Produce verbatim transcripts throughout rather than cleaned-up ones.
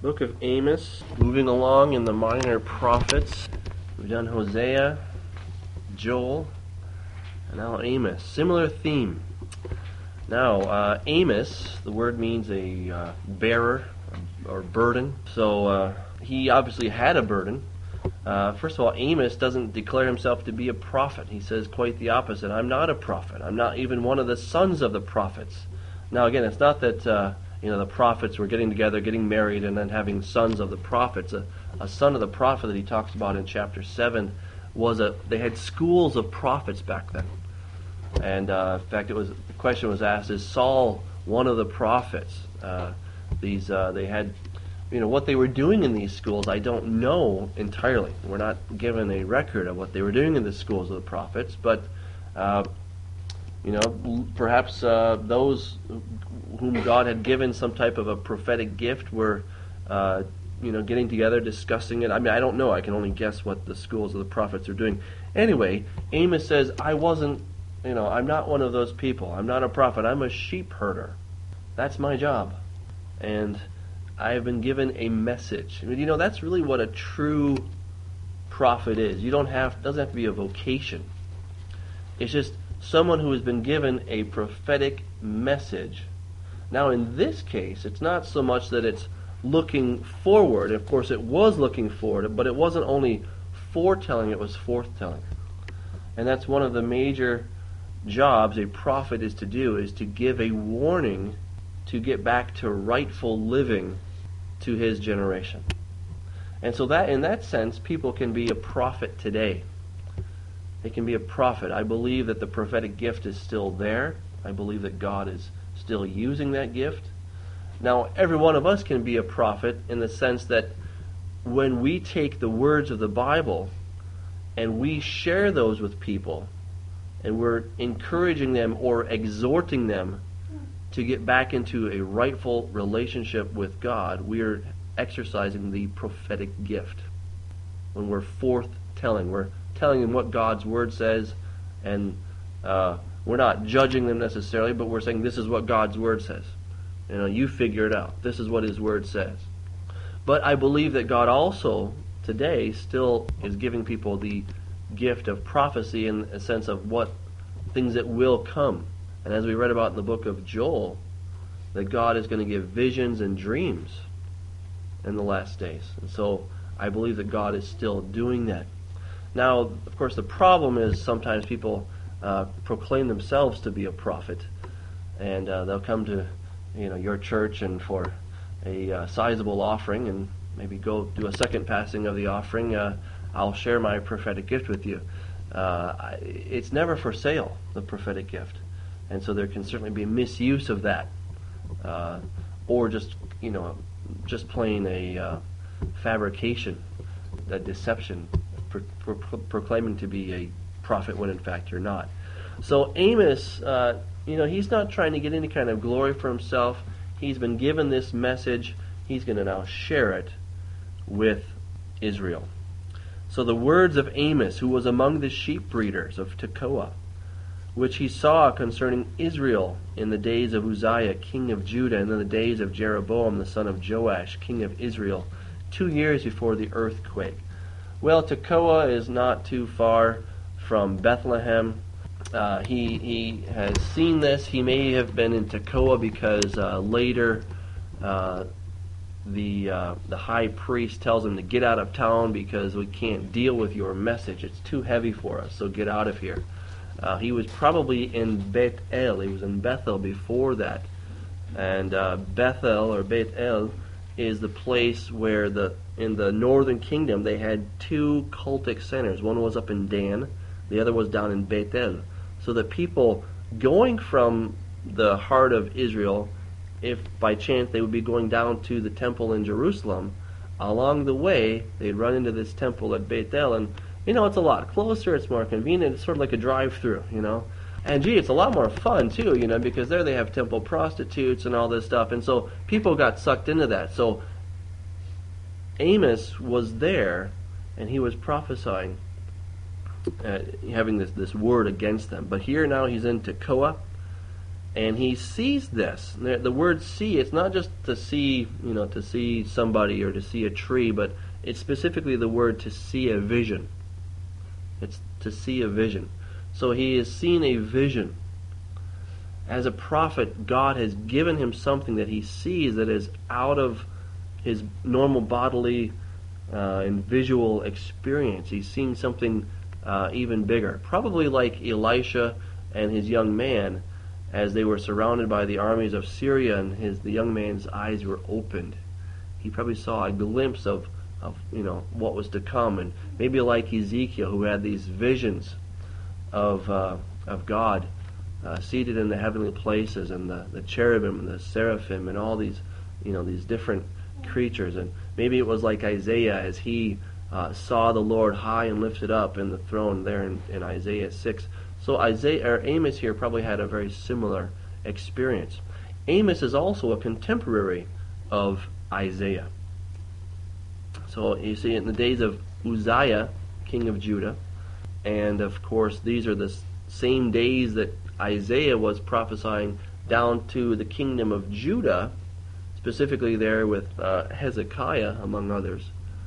Book of Amos, moving along in the minor prophets. We've done Hosea, Joel, and now Amos. Similar theme. Now, uh, Amos, the word means a uh, bearer or burden. So uh, he obviously had a burden. Uh, first of all, Amos doesn't declare himself to be a prophet. He says quite the opposite. I'm not a prophet. I'm not even one of the sons of the prophets. Now, again, it's not that uh, you know the prophets were getting together, getting married, and then having sons of the prophets. A, a son of the prophet that he talks about in chapter seven was a. They had schools of prophets back then, and uh, in fact, it was the question was asked: is Saul one of the prophets? Uh, these uh, they had. You know, what they were doing in these schools, I don't know entirely. We're not given a record of what they were doing in the schools of the prophets, but, uh, you know, perhaps uh, those whom God had given some type of a prophetic gift were, uh, you know, getting together, discussing it. I mean, I don't know. I can only guess what the schools of the prophets are doing. Anyway, Amos says, I wasn't, you know, I'm not one of those people. I'm not a prophet. I'm a sheep herder. That's my job. And I have been given a message. I mean, you know, that's really what a true prophet is. You don't have, doesn't have to be a vocation. It's just someone who has been given a prophetic message. Now, in this case, it's not so much that it's looking forward. Of course, it was looking forward, but it wasn't only foretelling, it was forthtelling. And that's one of the major jobs a prophet is to do, is to give a warning to get back to rightful living to his generation. And so that, in that sense, people can be a prophet today. They can be a prophet. I believe that the prophetic gift is still there. I believe that God is still using that gift. Now, every one of us can be a prophet in the sense that when we take the words of the Bible and we share those with people, and we're encouraging them or exhorting them to get back into a rightful relationship with God, we are exercising the prophetic gift. When we're forth-telling, we're telling them what God's Word says, and uh, we're not judging them necessarily, but we're saying this is what God's Word says. You know, you figure it out. This is what His Word says. But I believe that God also, today, still is giving people the gift of prophecy in a sense of what things that will come. And as we read about in the book of Joel, that God is going to give visions and dreams in the last days. And so I believe that God is still doing that. Now, of course, the problem is sometimes people uh, proclaim themselves to be a prophet, and uh, they'll come to, you know, your church and for a uh, sizable offering, and maybe go do a second passing of the offering. Uh, I'll share my prophetic gift with you. Uh, it's never for sale, the prophetic gift. And so there can certainly be misuse of that, uh, or just, you know, just plain a uh, fabrication, a deception, pro- pro- proclaiming to be a prophet when in fact you're not. So Amos, uh, you know, he's not trying to get any kind of glory for himself. He's been given this message. He's going to now share it with Israel. So the words of Amos, who was among the sheep breeders of Tekoa, which he saw concerning Israel in the days of Uzziah, king of Judah, and in the days of Jeroboam, the son of Joash, king of Israel, two years before the earthquake. Well, Tekoa is not too far from Bethlehem. Uh, he he has seen this. He may have been in Tekoa because uh, later uh, the uh, the high priest tells him to get out of town because we can't deal with your message. It's too heavy for us, so get out of here. Uh, he was probably in Beth El. He was in Bethel before that. And uh, Bethel, or Beth El, is the place where the in the northern kingdom they had two cultic centers. One was up in Dan, the other was down in Beth El. So the people going from the heart of Israel, if by chance they would be going down to the temple in Jerusalem, along the way they'd run into this temple at Beth El, and you know, it's a lot closer, it's more convenient, it's sort of like a drive-through, you know. And gee, it's a lot more fun too, you know, because there they have temple prostitutes and all this stuff, and so people got sucked into that. So Amos was there, and he was prophesying, uh, having this, this word against them. But here now he's in Tekoa, And he sees this. The, the word see, it's not just to see, you know, to see somebody or to see a tree, but it's specifically the word to see a vision. It's to see a vision. So he has seen a vision. As a prophet, God has given him something that he sees that is out of his normal bodily uh, and visual experience. He's seeing something uh, even bigger. Probably like Elisha and his young man, as they were surrounded by the armies of Syria, and his the young man's eyes were opened. He probably saw a glimpse of, of you know what was to come, and maybe like Ezekiel, who had these visions of uh, of God uh, seated in the heavenly places, and the, the cherubim and the seraphim and all these you know these different creatures. And maybe it was like Isaiah as he uh, saw the Lord high and lifted up in the throne there in, in Isaiah six. So Isaiah or Amos here probably had a very similar experience. Amos is also a contemporary of Isaiah. So you see, in the days of Uzziah, king of Judah, and of course these are the same days that Isaiah was prophesying down to the kingdom of Judah, specifically there with uh, Hezekiah, among others.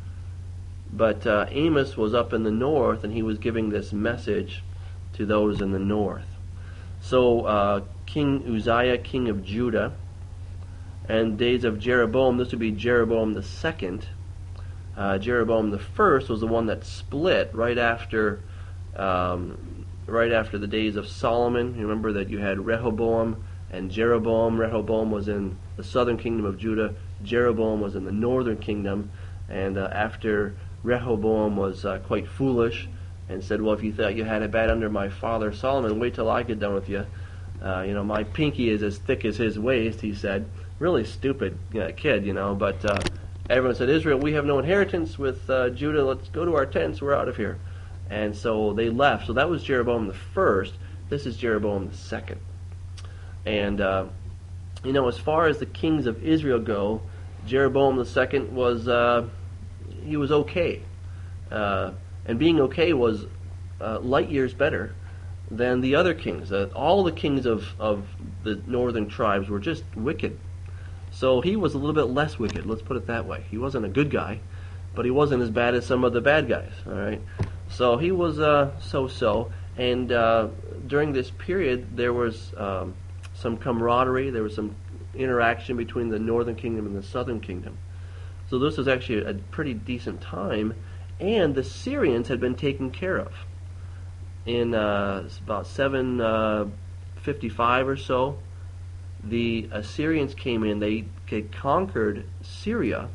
But uh, Amos was up in the north, and he was giving this message to those in the north. So uh, King Uzziah, king of Judah, and days of Jeroboam, this would be Jeroboam the second. Uh, Jeroboam the first was the one that split right after um, right after the days of Solomon. You remember that you had Rehoboam and Jeroboam. Rehoboam was in the southern kingdom of Judah. Jeroboam was in the northern kingdom. And uh, after Rehoboam was uh, quite foolish and said, well, if you thought you had it bad under my father Solomon, wait till I get done with you. Uh, you know, my pinky is as thick as his waist, he said. Really stupid uh, kid, you know. But uh, everyone said, Israel, we have no inheritance with uh, Judah. Let's go to our tents. We're out of here. And so they left. So that was Jeroboam the first. This is Jeroboam the second. And, uh, you know, as far as the kings of Israel go, Jeroboam the second was, uh, he was okay. Uh, and being okay was uh, light years better than the other kings. Uh, all the kings of, of the northern tribes were just wicked. So he was a little bit less wicked, let's put it that way. He wasn't a good guy, but he wasn't as bad as some of the bad guys, all right? So he was uh, so-so, and uh, during this period there was um, some camaraderie, there was some interaction between the northern kingdom and the southern kingdom. So this was actually a pretty decent time, and the Syrians had been taken care of. In uh, about seven fifty-five or so, the Assyrians came in, they, they conquered Syria,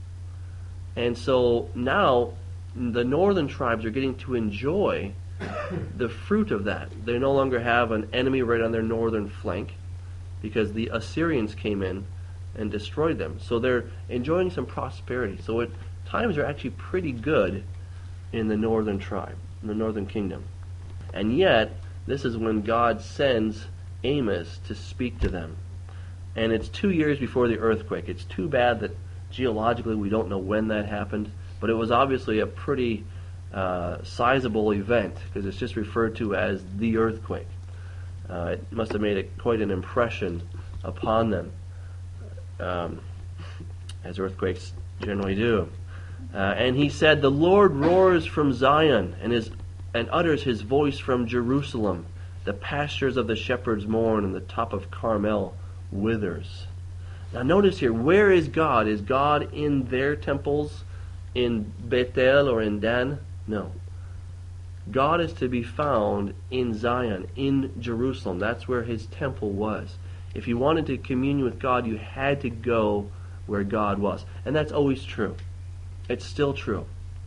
and so now the northern tribes are getting to enjoy the fruit of that. They no longer have an enemy right on their northern flank because the Assyrians came in and destroyed them. So they're enjoying some prosperity. So it, times are actually pretty good in the northern tribe, in the northern kingdom. And yet, this is when God sends Amos to speak to them. And it's two years before the earthquake. It's too bad that geologically we don't know when that happened, but it was obviously a pretty uh, sizable event because it's just referred to as the earthquake. Uh, it must have made a, quite an impression upon them, um, as earthquakes generally do. Uh, and he said, "The Lord roars from Zion, and his and utters his voice from Jerusalem. The pastures of the shepherds mourn, and the top of Carmel withers." Now notice here, where is God? Is God in their temples, in Bethel or in Dan? No. God is to be found in Zion, in Jerusalem. That's where his temple was. If you wanted to commune with God, you had to go where God was. And that's always true. It's still true.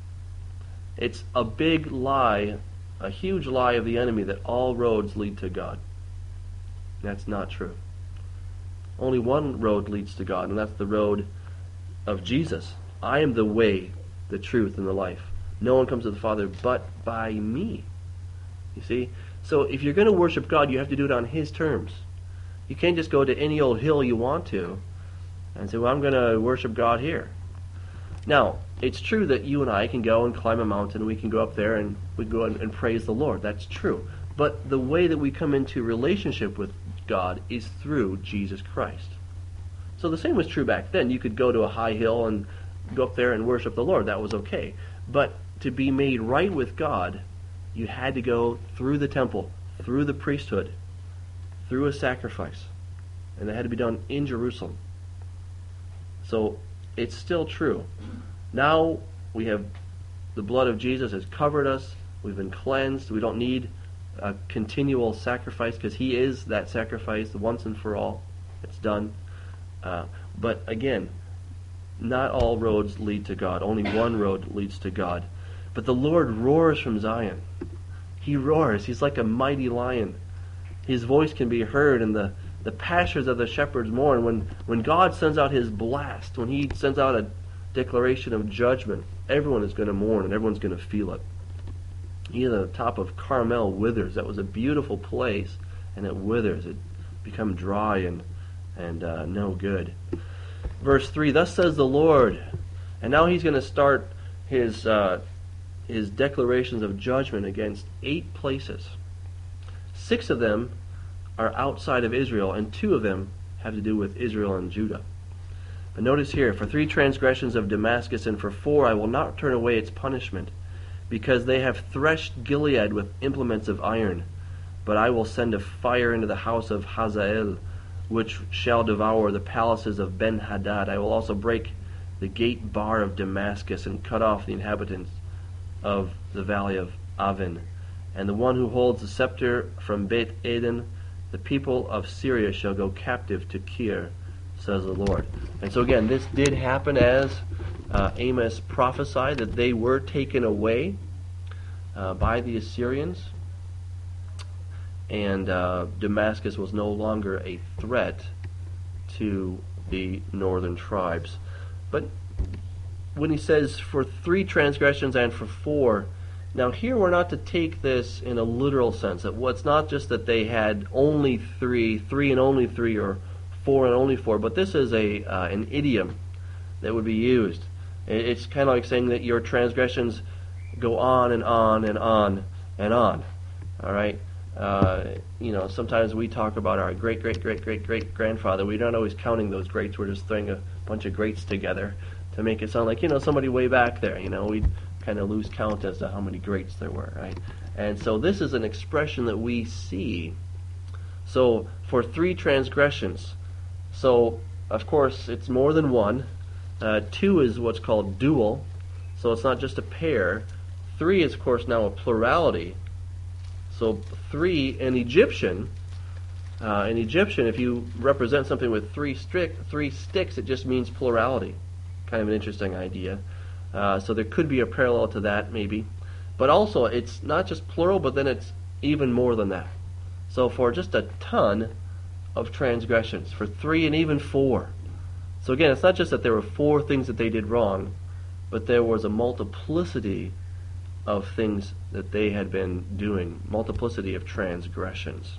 It's a big lie, a huge lie of the enemy that all roads lead to God. That's not true. Only one road leads to God, and that's the road of Jesus. I am the way, the truth, and the life. No one comes to the Father but by me. You see? So if you're going to worship God, you have to do it on his terms. You can't just go to any old hill you want to and say, well, I'm going to worship God here. Now, it's true that you and I can go and climb a mountain. We can go up there and we go and, and praise the Lord. That's true. But the way that we come into relationship with God is through Jesus Christ. So the same was true back then. You could go to a high hill and go up there and worship the Lord. That was okay. But to be made right with God, you had to go through the temple, through the priesthood, through a sacrifice. And it had to be done in Jerusalem. So it's still true. Now we have the blood of Jesus has covered us. We've been cleansed. We don't need a continual sacrifice because he is that sacrifice once and for all. It's done. Uh, but again, not all roads lead to God. Only one road leads to God. But the Lord roars from Zion. He roars. He's like a mighty lion. His voice can be heard in the, the pastures of the shepherds mourn. When, when God sends out his blast, when he sends out a declaration of judgment, everyone is going to mourn and everyone's going to feel it. Even the top of Carmel withers. That was a beautiful place, and it withers. It becomes dry and, and uh, no good. Verse three, thus says the Lord. And now he's going to start his, uh, his declarations of judgment against eight places. Six of them are outside of Israel, and two of them have to do with Israel and Judah. But notice here, for three transgressions of Damascus, and for four I will not turn away its punishment, because they have threshed Gilead with implements of iron. But I will send a fire into the house of Hazael, which shall devour the palaces of Ben-Hadad. I will also break the gate bar of Damascus, and cut off the inhabitants of the valley of Avin. And the one who holds the scepter from Beit Eden, the people of Syria shall go captive to Kir, says the Lord. And so again, this did happen as uh, Amos prophesied, that they were taken away uh, by the Assyrians, and uh, Damascus was no longer a threat to the northern tribes. But when he says for three transgressions and for four, now here we're not to take this in a literal sense. That well, it's not just that they had only three, three and only three, or four and only four, but this is a uh, an idiom that would be used. It's kind of like saying that your transgressions go on and on and on and on. All right. Uh, you know, sometimes we talk about our great, great, great, great, great grandfather. We're not always counting those greats. We're just throwing a bunch of greats together to make it sound like, you know, somebody way back there. You know, we kind of lose count as to how many greats there were, right? And so this is an expression that we see. So for three transgressions, so of course it's more than one. Uh, two is what's called dual, so it's not just a pair. Three is, of course, now a plurality. So three in Egyptian, uh, in Egyptian, if you represent something with three strick, three sticks, it just means plurality. Kind of an interesting idea. Uh, so there could be a parallel to that, maybe. But also, it's not just plural, but then it's even more than that. So for just a ton of transgressions, for three and even four. So again, it's not just that there were four things that they did wrong, but there was a multiplicity of things that they had been doing, multiplicity of transgressions.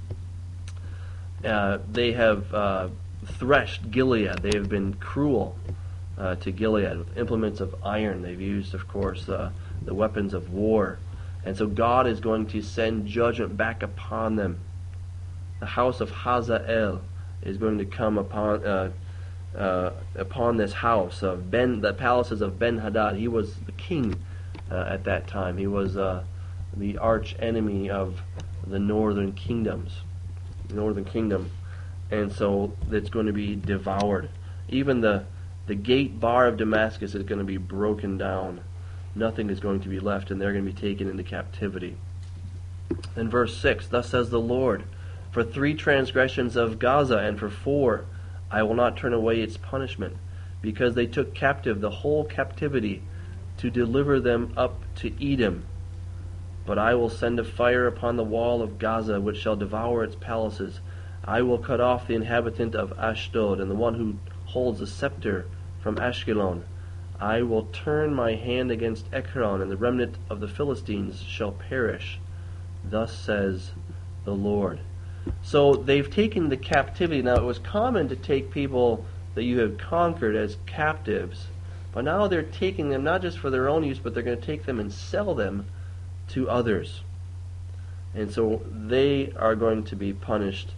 Uh, they have uh, threshed Gilead. They have been cruel uh, to Gilead with implements of iron. They've used, of course, uh, the weapons of war. And so God is going to send judgment back upon them. The house of Hazael is going to come upon uh, uh, upon this house of Ben, the palaces of Ben-Hadad. He was the king uh, at that time. He was uh, the arch enemy of the northern kingdoms, northern kingdom, and so it's going to be devoured. Even the the gate bar of Damascus is going to be broken down. Nothing is going to be left, and they're going to be taken into captivity. In verse six, thus says the Lord, for three transgressions of Gaza, and for four, I will not turn away its punishment, because they took captive the whole captivity to deliver them up to Edom. But I will send a fire upon the wall of Gaza, which shall devour its palaces. I will cut off the inhabitant of Ashdod, and the one who holds a scepter from Ashkelon. I will turn my hand against Ekron, and the remnant of the Philistines shall perish. Thus says the Lord. So they've taken the captivity. Now it was common to take people that you have conquered as captives, but now they're taking them not just for their own use, but they're going to take them and sell them to others. And so they are going to be punished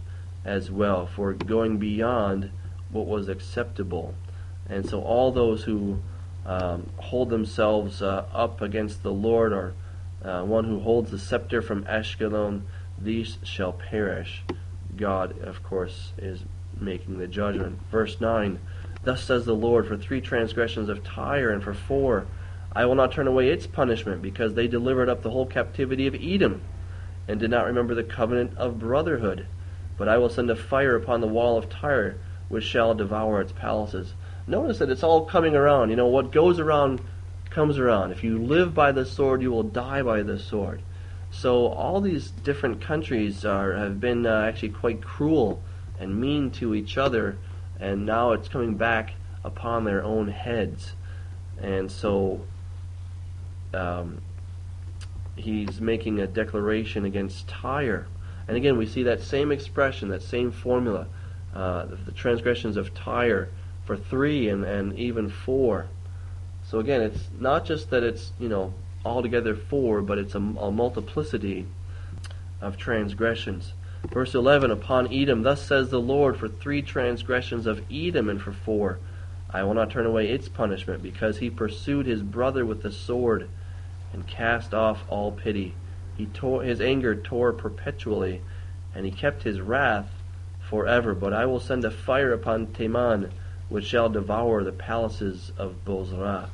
as well, for going beyond what was acceptable. And so all those who um, hold themselves uh, up against the Lord, or uh, one who holds the scepter from Ashkelon, these shall perish. God, of course, is making the judgment. Verse nine, thus says the Lord, for three transgressions of Tyre, and for four, I will not turn away its punishment, because they delivered up the whole captivity of Edom, and did not remember the covenant of brotherhood. But I will send a fire upon the wall of Tyre, which shall devour its palaces. Notice that it's all coming around. You know, what goes around comes around. If you live by the sword, you will die by the sword. So all these different countries are, have been uh, actually quite cruel and mean to each other, and now it's coming back upon their own heads. And so um, he's making a declaration against Tyre. And again, we see that same expression, that same formula, uh, the, the transgressions of Tyre for three and, and even four. So again, it's not just that it's, you know, altogether four, but it's a, a multiplicity of transgressions. Verse eleven, upon Edom, thus says the Lord, for three transgressions of Edom, and for four, I will not turn away its punishment, because he pursued his brother with the sword, and cast off all pity. He tore, his anger tore perpetually, and he kept his wrath forever. But I will send a fire upon Teman, which shall devour the palaces of Bozrah.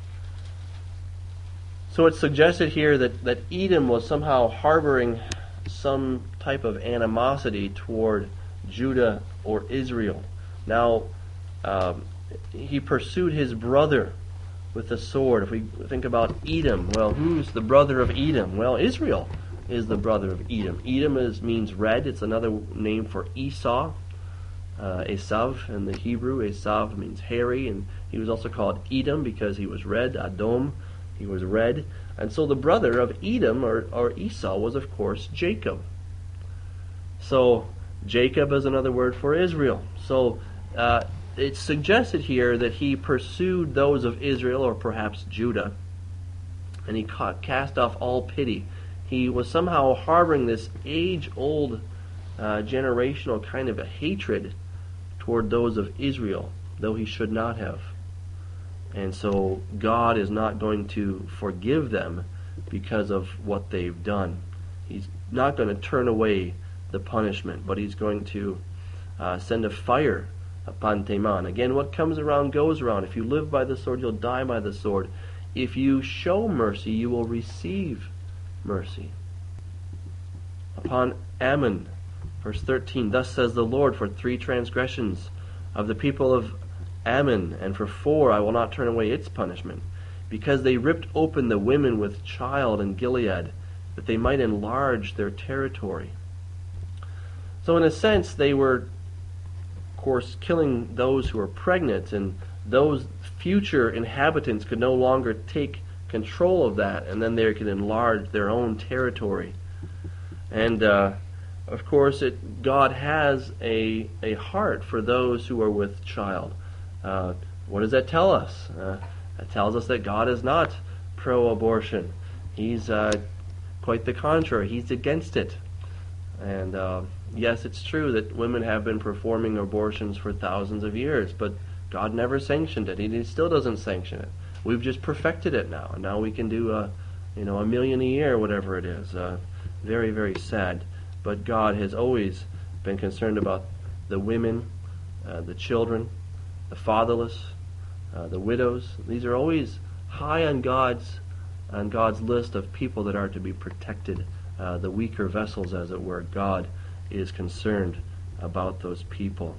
So it's suggested here that, that Edom was somehow harboring some type of animosity toward Judah or Israel. Now, um, he pursued his brother with the sword. If we think about Edom, well, who's the brother of Edom? Well, Israel is the brother of Edom. Edom is, means red. It's another name for Esau. Uh, Esav in the Hebrew. Esav means hairy, and he was also called Edom because he was red. Adom, he was red. And so the brother of Edom, or, or Esau, was of course Jacob. So Jacob is another word for Israel. So uh, it's suggested here that he pursued those of Israel, or perhaps Judah, and he caught, cast off all pity. He was somehow harboring this age-old uh, generational kind of a hatred toward those of Israel, though he should not have. And so God is not going to forgive them because of what they've done. He's not going to turn away the punishment, but he's going to uh, send a fire upon Teman. Again, what comes around goes around. If you live by the sword, you'll die by the sword. If you show mercy, you will receive mercy. Upon Ammon, verse thirteen, thus says the Lord, for three transgressions of the people of Ammon, and for four I will not turn away its punishment, because they ripped open the women with child in Gilead, that they might enlarge their territory. So in a sense, they were, of course, killing those who were pregnant, and those future inhabitants could no longer take control of that, and then they could enlarge their own territory. And uh, of course, it, God has a a heart for those who are with child. Uh, what does that tell us? Uh, it tells us that God is not pro-abortion. He's uh, quite the contrary. He's against it. And uh, yes, it's true that women have been performing abortions for thousands of years, but God never sanctioned it. He still doesn't sanction it. We've just perfected it now, and now we can do a, you know, a million a year, whatever it is. Uh, very, very sad. But God has always been concerned about the women, uh, the children, the fatherless, uh, the widows. These are always high on God's on God's list of people that are to be protected. Uh, the weaker vessels, as it were. God is concerned about those people.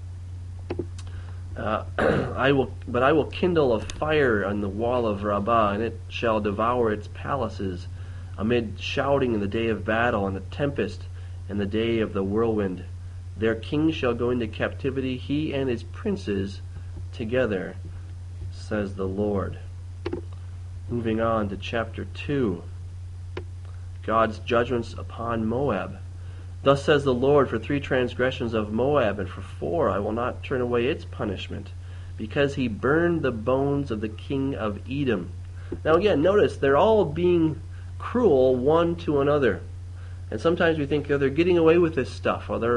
Uh, I will, but I will kindle a fire on the wall of Rabbah, and it shall devour its palaces, amid shouting in the day of battle, and the tempest in the day of the whirlwind. Their king shall go into captivity, he and his princes together, says the Lord. Moving on to chapter two. God's judgments upon Moab. Thus says the Lord, for three transgressions of Moab, and for four I will not turn away its punishment, because he burned the bones of the king of Edom. Now again, notice they're all being cruel one to another. And sometimes we think, oh, they're getting away with this stuff, or they're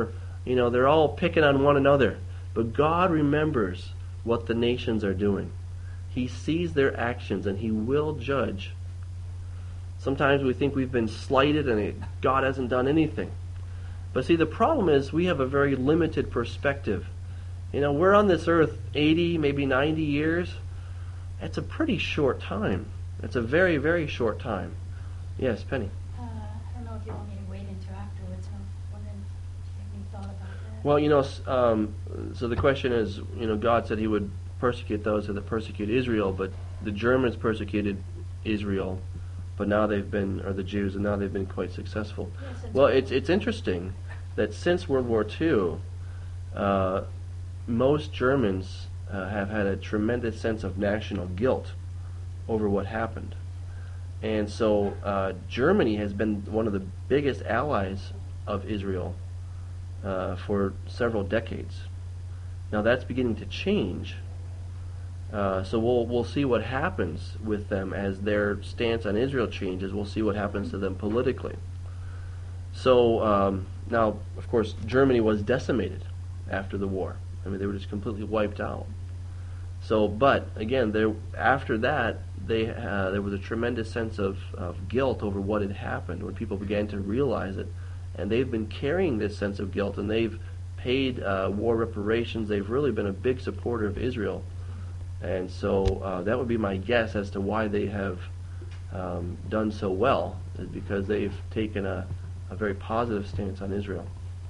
You know, they're all picking on one another. But God remembers what the nations are doing. He sees their actions and He will judge. Sometimes we think we've been slighted and it, God hasn't done anything. But see, the problem is we have a very limited perspective. You know, we're on this earth eighty, maybe ninety years. It's a pretty short time. It's a very, very short time. Yes, Penny. Uh, I don't know if you want me to wait until afterwards. I'm wondering if you have any thought about that. Well, you know, um, so the question is, you know, God said He would persecute those that persecute Israel, but the Germans persecuted Israel, but now they've been, or the Jews, and now they've been quite successful. Yes, Well, it's it's interesting that since World War Two, uh, most Germans uh, have had a tremendous sense of national guilt over what happened. And so uh, Germany has been one of the biggest allies of Israel uh, for several decades. Now that's beginning to change. Uh, so we'll we'll see what happens with them as their stance on Israel changes. We'll see what happens to them politically. So um, now, of course, Germany was decimated after the war. I mean, they were just completely wiped out. So, but again, there after that, they uh, there was a tremendous sense of, of guilt over what had happened when people began to realize it, and they've been carrying this sense of guilt, and they've paid uh, war reparations. They've really been a big supporter of Israel, and so uh, that would be my guess as to why they have um, done so well, is because they've taken a, a very positive stance on Israel.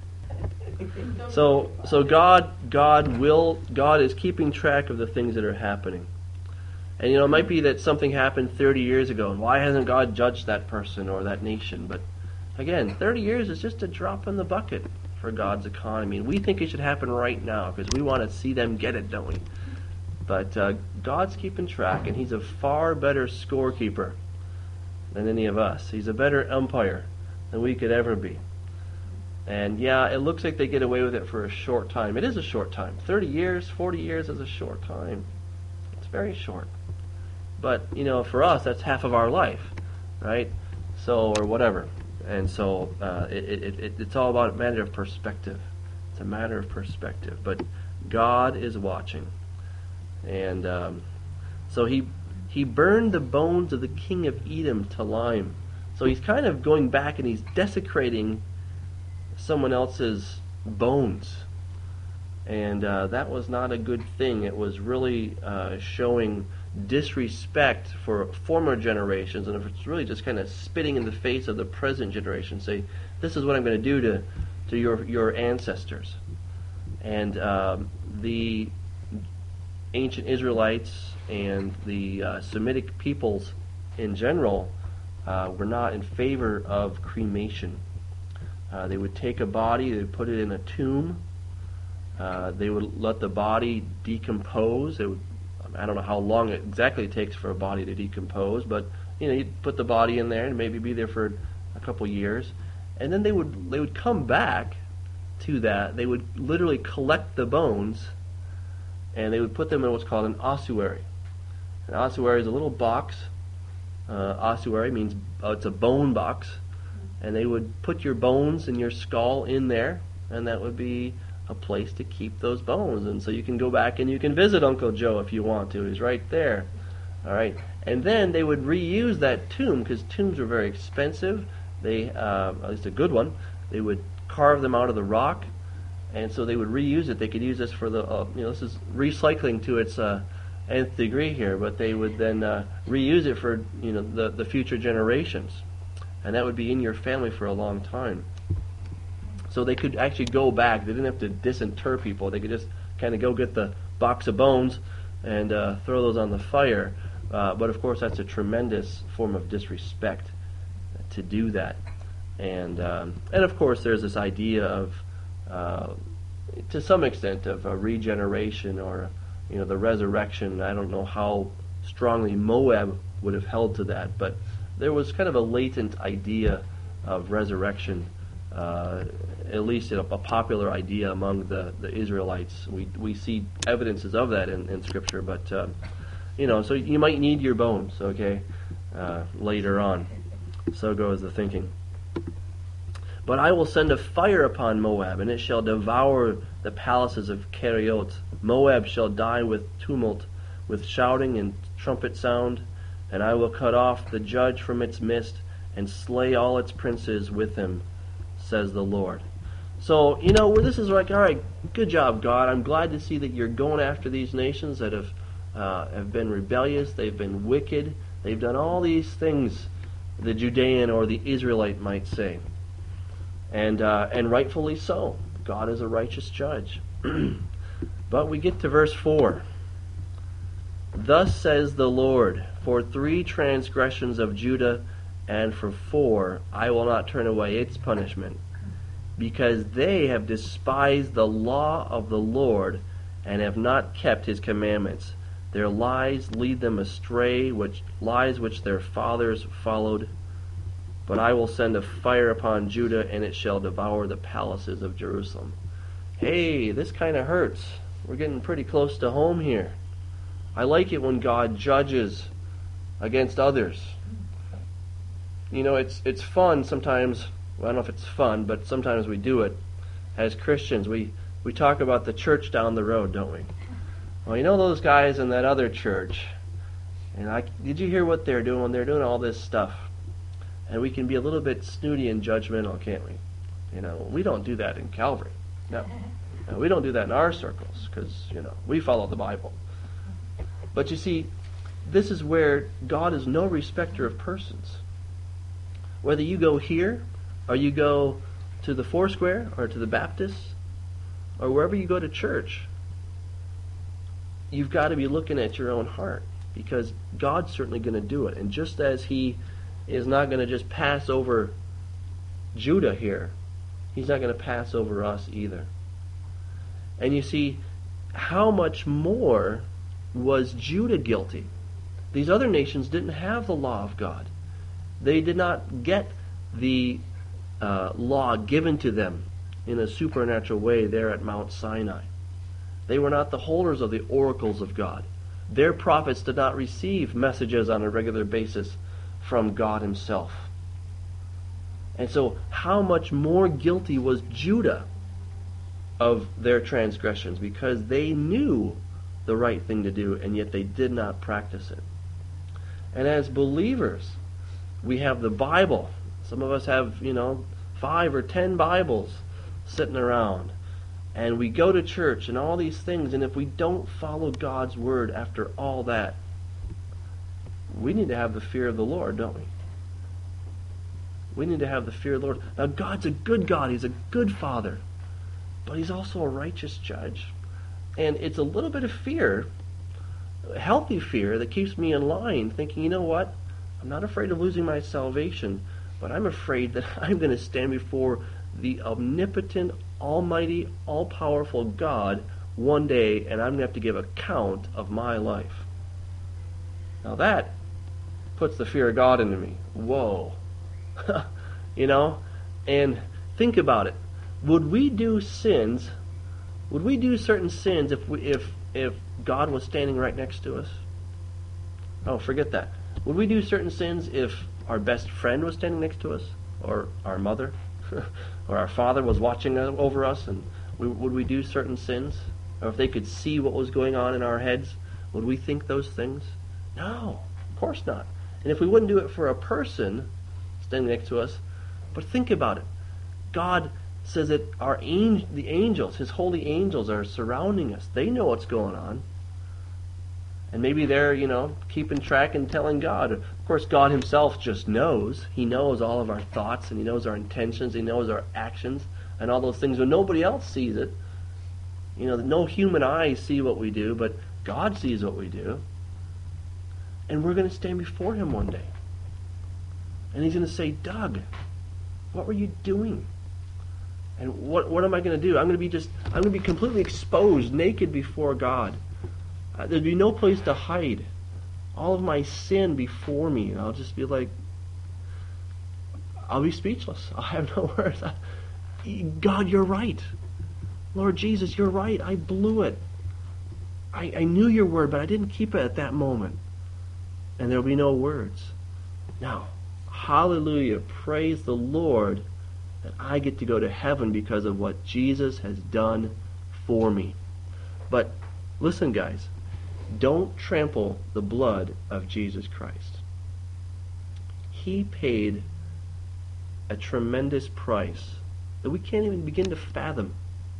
So, so God, God will, God is keeping track of the things that are happening. And you know, it might be that something happened thirty years ago, and why hasn't God judged that person or that nation? But again, thirty years is just a drop in the bucket for God's economy. And we think it should happen right now because we want to see them get it, don't we? But uh, God's keeping track, and He's a far better scorekeeper than any of us. He's a better umpire than we could ever be. And yeah, it looks like they get away with it for a short time. It is a short time. thirty years, forty years is a short time. It's very short. But, you know, for us, that's half of our life, right? So, or whatever. And so, uh, it, it, it, it's all about a matter of perspective. It's a matter of perspective. But God is watching. And um, so he he burned the bones of the king of Edom to lime. So he's kind of going back and he's desecrating someone else's bones. And uh, that was not a good thing. It was really uh, showing disrespect for former generations, and it's really just kind of spitting in the face of the present generation. Say, this is what I'm going to do to to your your ancestors. And um, the ancient Israelites and the uh, Semitic peoples in general uh, were not in favor of cremation. Uh, they would take a body, they would put it in a tomb. Uh, they would let the body decompose. It would, I don't know how long it exactly takes for a body to decompose, but you know, you'd put the body in there and maybe be there for a couple years, and then they would they would come back to that. They would literally collect the bones, and they would put them in what's called an ossuary. An ossuary is a little box. Uh, ossuary means uh, it's a bone box, and they would put your bones and your skull in there, and that would be a place to keep those bones. And so you can go back and you can visit Uncle Joe if you want to. He's right there. All right. And then they would reuse that tomb, because tombs were very expensive. They, uh, at least a good one, they would carve them out of the rock, and so they would reuse it. They could use this for the, uh, you know, this is recycling to its uh, nth degree here, but they would then uh, reuse it for, you know, the, the future generations. And that would be in your family for a long time. So they could actually go back. They didn't have to disinter people. They could just kind of go get the box of bones and uh, throw those on the fire. Uh, but of course, that's a tremendous form of disrespect to do that. And um, and of course, there's this idea of, uh, to some extent, of a regeneration or, you know, the resurrection. I don't know how strongly Moab would have held to that, but there was kind of a latent idea of resurrection. Uh, at least a, a popular idea among the, the Israelites. We we see evidences of that in, in Scripture, but uh, you know, so you might need your bones, okay, uh, later on. So goes the thinking. But I will send a fire upon Moab, and it shall devour the palaces of Keriot. Moab shall die with tumult, with shouting and trumpet sound, and I will cut off the judge from its midst, and slay all its princes with him, says the Lord. So, you know, where this is like, all right, good job, God. I'm glad to see that you're going after these nations that have uh, have been rebellious, they've been wicked, they've done all these things, the Judean or the Israelite might say. And uh, and rightfully so. God is a righteous judge. But we get to verse four. Thus says the Lord, for three transgressions of Judah, and for four I will not turn away its punishment, because they have despised the law of the Lord, and have not kept his commandments. Their lies lead them astray, which lies which their fathers followed. But I will send a fire upon Judah, and it shall devour the palaces of Jerusalem. Hey, this kind of hurts. We're getting pretty close to home here. I like it when God judges against others. You know, it's it's fun sometimes. Well, I don't know if it's fun, but sometimes we do it as Christians. We, we talk about the church down the road, don't we? Well, you know those guys in that other church, and I, did you hear what they're doing? They're doing all this stuff. And we can be a little bit snooty and judgmental, can't we? You know, we don't do that in Calvary. No. No, we don't do that in our circles, because, you know, we follow the Bible. But you see, this is where God is no respecter of persons. Whether you go here, or you go to the Foursquare, or to the Baptists, or wherever you go to church, you've got to be looking at your own heart, because God's certainly going to do it. And just as he is not going to just pass over Judah here, he's not going to pass over us either. And you see, how much more was Judah guilty? These other nations didn't have the law of God. They did not get the uh, law given to them in a supernatural way there at Mount Sinai. They were not the holders of the oracles of God. Their prophets did not receive messages on a regular basis from God himself. And so how much more guilty was Judah of their transgressions, because they knew the right thing to do, and yet they did not practice it. And as believers, we have the Bible. Some of us have, you know, five or ten Bibles sitting around. And we go to church and all these things, and if we don't follow God's word after all that, we need to have the fear of the Lord, don't we? We need to have the fear of the Lord. Now, God's a good God. He's a good Father. But he's also a righteous judge. And it's a little bit of fear, a healthy fear, that keeps me in line, thinking, you know what? I'm not afraid of losing my salvation, but I'm afraid that I'm going to stand before the omnipotent, almighty, all-powerful God one day, and I'm going to have to give account of my life. Now that puts the fear of God into me. Whoa. You know? And think about it. Would we do sins, would we do certain sins if we, if if God was standing right next to us? Oh, forget that. Would we do certain sins if our best friend was standing next to us? Or our mother? Or our father was watching over us, and we, would we do certain sins? Or if they could see what was going on in our heads, would we think those things? No, of course not. And if we wouldn't do it for a person standing next to us, but think about it. God says that our angel, the angels, his holy angels, are surrounding us. They know what's going on. And maybe they're, you know, keeping track and telling God. Of course, God himself just knows. He knows all of our thoughts, and he knows our intentions, he knows our actions, and all those things, when nobody else sees it. You know, no human eyes see what we do, but God sees what we do. And we're going to stand before him one day. And he's going to say, Doug, what were you doing? And what what am I going to do? I'm going to be just, I'm going to be completely exposed, naked before God. Uh, there'd be no place to hide. All of my sin before me. And I'll just be like, I'll be speechless. I'll have no words. I, God, you're right. Lord Jesus, you're right. I blew it. I, I knew your word, but I didn't keep it at that moment. And there'll be no words. Now, hallelujah. Praise the Lord that I get to go to heaven because of what Jesus has done for me. But listen, guys, don't trample the blood of Jesus Christ. He paid a tremendous price that we can't even begin to fathom.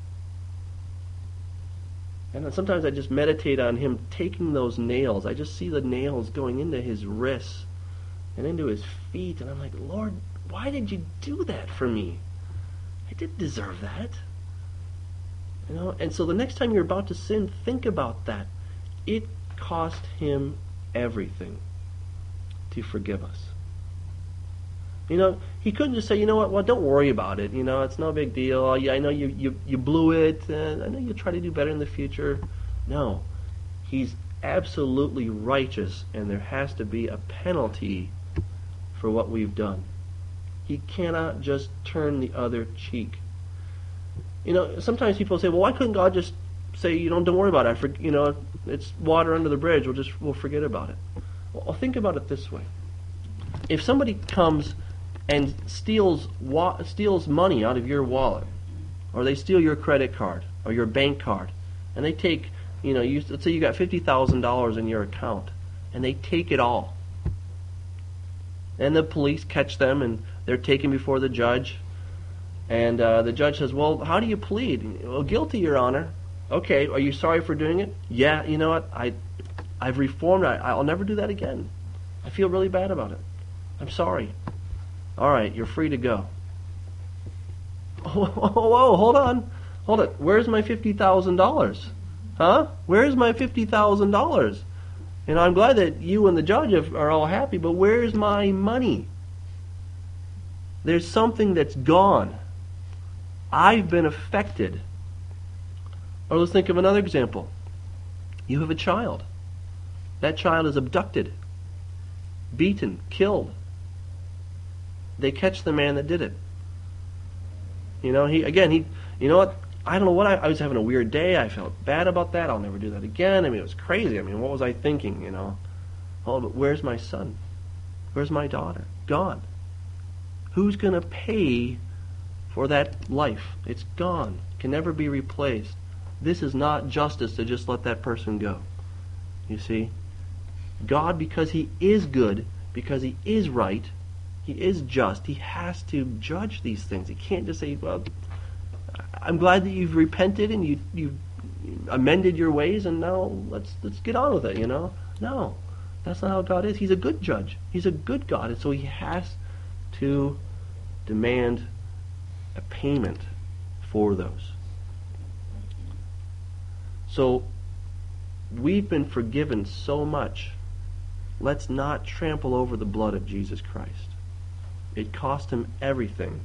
And sometimes I just meditate on him taking those nails. I just see the nails going into his wrists and into his feet. And I'm like, Lord, why did you do that for me? I didn't deserve that. You know, and so the next time you're about to sin, think about that. It cost him everything to forgive us. You know, he couldn't just say, you know what, well, don't worry about it. You know, it's no big deal. I know you, you, you blew it. Uh, I know you'll try to do better in the future. No. He's absolutely righteous, and there has to be a penalty for what we've done. He cannot just turn the other cheek. You know, sometimes people say, well, why couldn't God just say, you know, don't worry about it. I for, you know, it's water under the bridge. We'll just, we'll forget about it. Well, think about it this way. If somebody comes and steals wa- steals money out of your wallet, or they steal your credit card or your bank card, and they take, you know, you, let's say you got fifty thousand dollars in your account, and they take it all. And the police catch them, and they're taken before the judge, and uh, the judge says, well, how do you plead? Well, guilty, Your Honor. Okay, are you sorry for doing it? Yeah, you know what, I, I've reformed, I, I'll never do that again. I feel really bad about it. I'm sorry. All right, you're free to go. Whoa, whoa, whoa, hold on. Hold it. Where's my fifty thousand dollars? Huh? Where's my fifty thousand dollars? You know, I'm glad that you and the judge are all happy, but where's my money? There's something that's gone. I've been affected. Or let's think of another example. You have a child. That child is abducted, beaten, killed. They catch the man that did it. You know, he again, he, you know what? I don't know what I, I was having a weird day. I felt bad about that. I'll never do that again. I mean, it was crazy. I mean, what was I thinking? You know, oh, but where's my son? Where's my daughter? Gone. Who's going to pay for that life? It's gone. Can never be replaced. This is not justice to just let that person go. You see, God, because He is good, because He is right, He is just, He has to judge these things. He can't just say, well, I'm glad that you've repented and you you amended your ways and now let's let's get on with it, you know? No. That's not how God is. He's a good judge. He's a good God, and so He has to demand a payment for those. So we've been forgiven so much. Let's not trample over the blood of Jesus Christ. It cost Him everything.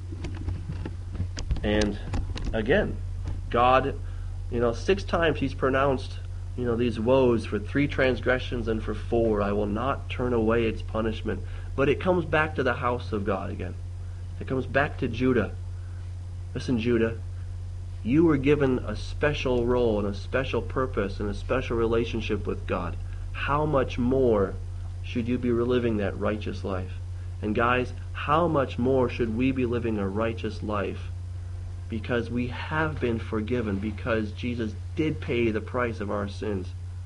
And again, God, you know, six times He's pronounced, you know, these woes for three transgressions and for four. I will not turn away its punishment. But it comes back to the house of God again. It comes back to Judah. Listen, Judah, you were given a special role and a special purpose and a special relationship with God. How much more should you be living that righteous life? And guys, how much more should we be living a righteous life? Because we have been forgiven, because Jesus did pay the price of our sins.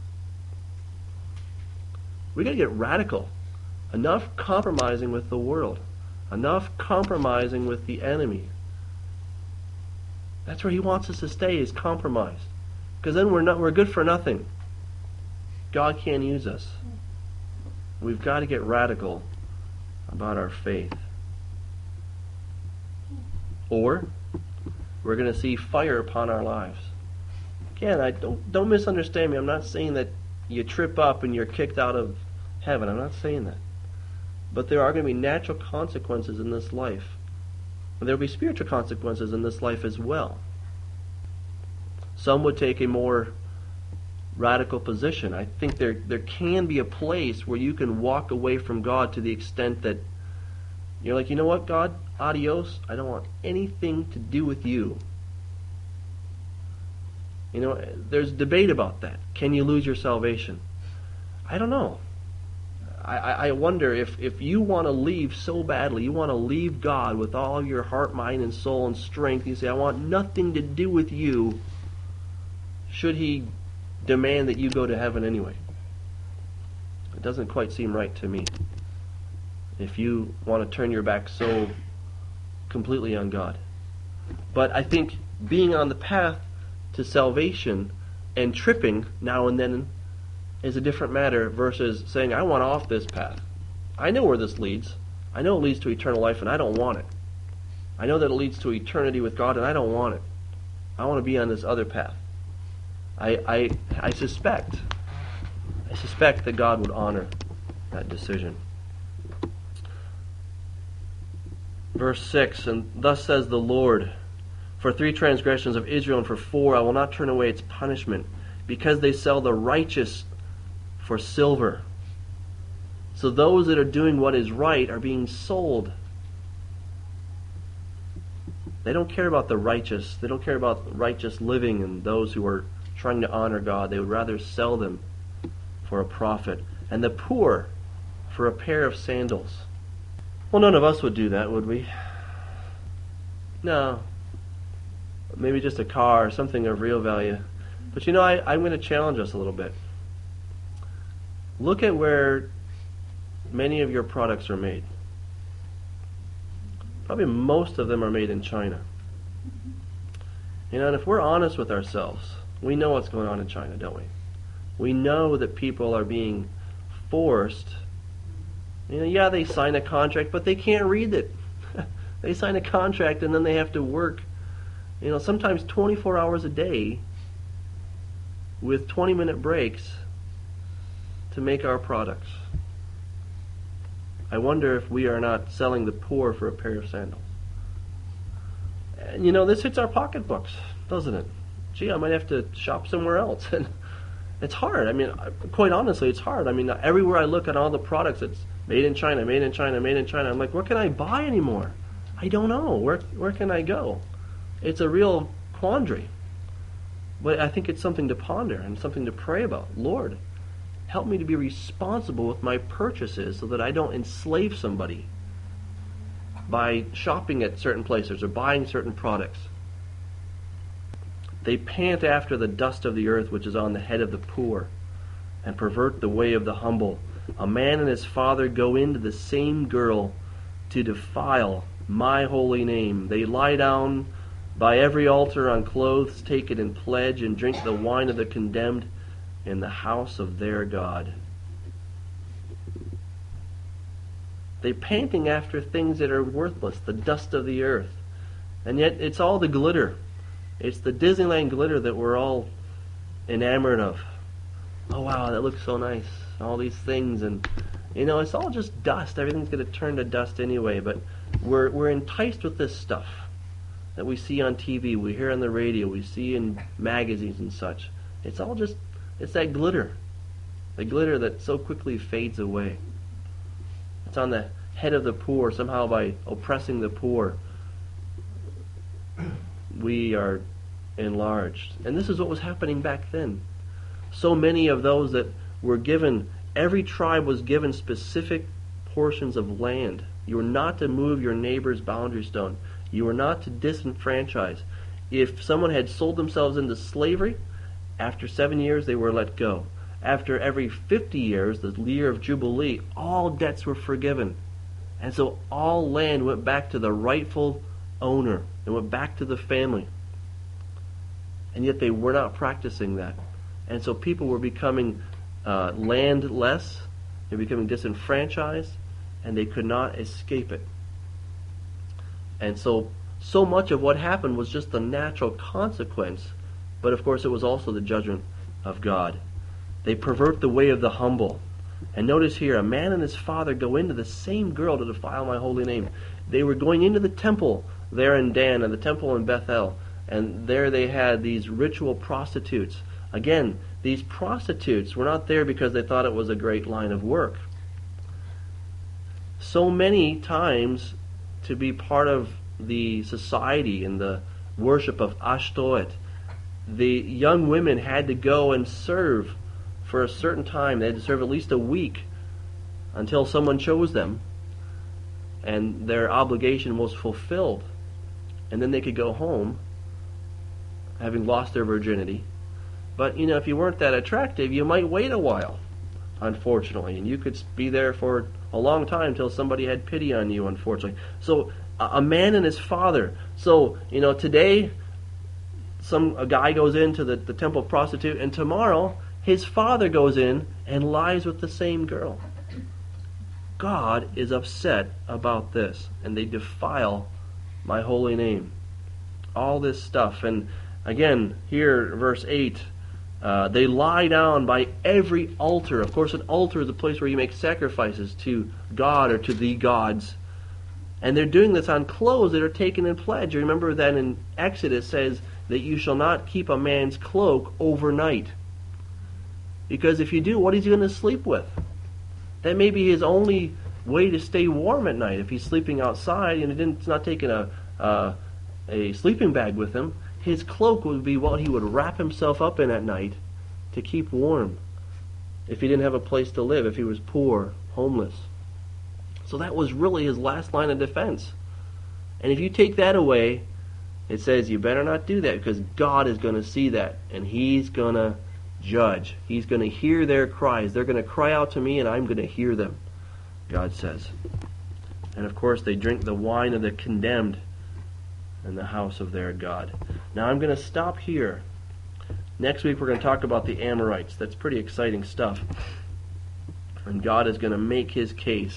We've got to get radical. Enough compromising with the world. Enough compromising with the enemy. That's where He wants us to stay, is compromised. Because then we're not we're good for nothing. God can't use us. We've got to get radical about our faith. Or we're going to see fire upon our lives. Again, I don't don't misunderstand me. I'm not saying that you trip up and you're kicked out of heaven. I'm not saying that. But there are going to be natural consequences in this life. And there will be spiritual consequences in this life as well. Some would take a more radical position. I think there there can be a place where you can walk away from God to the extent that you're like, you know what, God? Adios. I don't want anything to do with you. You know, there's debate about that. Can you lose your salvation? I don't know. I, I wonder if, if you want to leave so badly, you want to leave God with all of your heart, mind, and soul and strength, you say, I want nothing to do with you, should he demand that you go to heaven anyway? It doesn't quite seem right to me. If you want to turn your back so completely on God. But I think being on the path to salvation and tripping now and then is a different matter versus saying, I want off this path. I know where this leads. I know it leads to eternal life and I don't want it. I know that it leads to eternity with God and I don't want it. I want to be on this other path. I, I, I suspect, I suspect that God would honor that decision. Verse six, and thus says the Lord, for three transgressions of Israel and for four I will not turn away its punishment, because they sell the righteous for silver. So those that are doing what is right are being sold. They don't care about the righteous. They don't care about righteous living and those who are trying to honor God. They would rather sell them for a profit. And the poor for a pair of sandals. Well, none of us would do that, would we? No. Maybe just a car or something of real value. But you know, I, I'm going to challenge us a little bit. Look at where many of your products are made. Probably most of them are made in China. You know, and if we're honest with ourselves, we know what's going on in China, don't we? We know that people are being forced. You know, yeah, they sign a contract, but they can't read it. They sign a contract and then they have to work, you know, sometimes twenty-four hours a day with twenty minute breaks to make our products. I wonder if we are not selling the poor for a pair of sandals. And you know, this hits our pocketbooks, doesn't it? Gee, I might have to shop somewhere else. And it's hard. I mean, quite honestly, it's hard. I mean, everywhere I look at all the products, it's made in China, made in China, made in China. I'm like, what can I buy anymore? I don't know. Where where can I go? It's a real quandary. But I think it's something to ponder and something to pray about. Lord, help me to be responsible with my purchases so that I don't enslave somebody by shopping at certain places or buying certain products. They pant after the dust of the earth which is on the head of the poor, and pervert the way of the humble. A man and his father go into the same girl to defile my holy name. They lie down by every altar on clothes taken in pledge, and drink the wine of the condemned in the house of their God. They panting after things that are worthless, the dust of the earth. And yet it's all the glitter. It's the Disneyland glitter that we're all enamored of. Oh wow, that looks so nice. All these things, and you know, it's all just dust. Everything's going to turn to dust anyway, but we're we're enticed with this stuff that we see on T V, we hear on the radio, we see in magazines and such. It's all just, it's that glitter. The glitter that so quickly fades away. It's on the head of the poor. Somehow by oppressing the poor, we are enlarged. And this is what was happening back then. So many of those that were given, every tribe was given specific portions of land. You were not to move your neighbor's boundary stone. You were not to disenfranchise. If someone had sold themselves into slavery, after seven years they were let go. After every fifty years, the year of Jubilee, all debts were forgiven. And so all land went back to the rightful owner. It went back to the family. And yet they were not practicing that. And so people were becoming uh, landless, they were becoming disenfranchised, and they could not escape it. And so, so much of what happened was just the natural consequence, but of course it was also the judgment of God. They pervert the way of the humble. And notice here, a man and his father go into the same girl to defile my holy name. They were going into the temple there in Dan and the temple in Bethel, and there they had these ritual prostitutes. Again, these prostitutes were not there because they thought it was a great line of work. So many times, to be part of the society and the worship of Ashtoreth, the young women had to go and serve for a certain time. They had to serve at least a week until someone chose them and their obligation was fulfilled. And then they could go home having lost their virginity. But, you know, if you weren't that attractive, you might wait a while, unfortunately. And you could be there for a long time until somebody had pity on you, unfortunately. So, a man and his father. So, you know, today, some a guy goes into the, the temple prostitute, and tomorrow, his father goes in and lies with the same girl. God is upset about this, and they defile my holy name. All this stuff. And again, here, verse eight, uh, they lie down by every altar. Of course, an altar is a place where you make sacrifices to God or to the gods. And they're doing this on clothes that are taken in pledge. You remember that in Exodus says that you shall not keep a man's cloak overnight. Because if you do, what is he going to sleep with? That may be his only way to stay warm at night. If he's sleeping outside and he didn't, he's not taking a, uh, a sleeping bag with him, his cloak would be what he would wrap himself up in at night to keep warm. If he didn't have a place to live, if he was poor, homeless. So that was really his last line of defense. And if you take that away, it says you better not do that, because God is going to see that and He's going to judge. He's going to hear their cries. They're going to cry out to me and I'm going to hear them, God says. And of course they drink the wine of the condemned in the house of their God. Now I'm going to stop here. Next week we're going to talk about the Amorites. That's pretty exciting stuff. And God is going to make His case.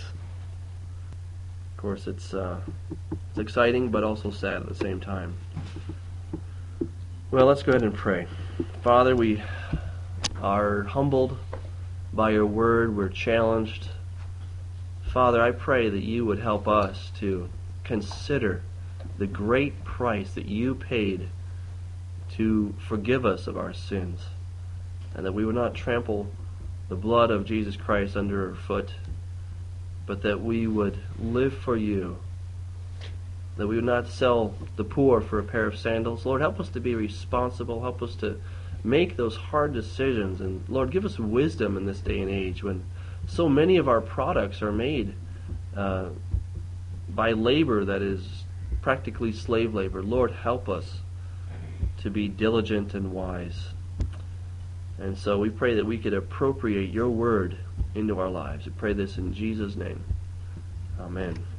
Of course, it's uh, it's exciting, but also sad at the same time. Well, let's go ahead and pray. Father, we are humbled by your word. We're challenged. Father, I pray that you would help us to consider the great price that you paid to forgive us of our sins, and that we would not trample the blood of Jesus Christ under our foot, but that we would live for you, that we would not sell the poor for a pair of sandals. Lord, help us to be responsible. Help us to make those hard decisions. And Lord, give us wisdom in this day and age when so many of our products are made uh, by labor that is practically slave labor. Lord, help us to be diligent and wise. And so we pray that we could appropriate your word into our lives. We pray this in Jesus' name. Amen.